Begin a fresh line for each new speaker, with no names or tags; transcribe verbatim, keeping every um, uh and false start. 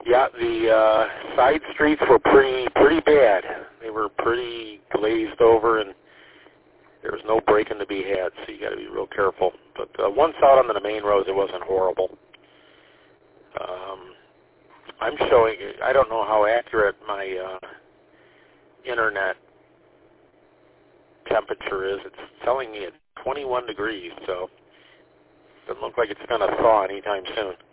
Yeah, the uh, side streets were pretty pretty bad. They were pretty glazed over, and there was no braking to be had, so you got to be real careful. But uh, once out on the main roads, it wasn't horrible. Um, I'm showing, I don't know how accurate my uh, internet temperature is. It's telling me it's twenty-one degrees, so it doesn't look like it's going to thaw anytime soon.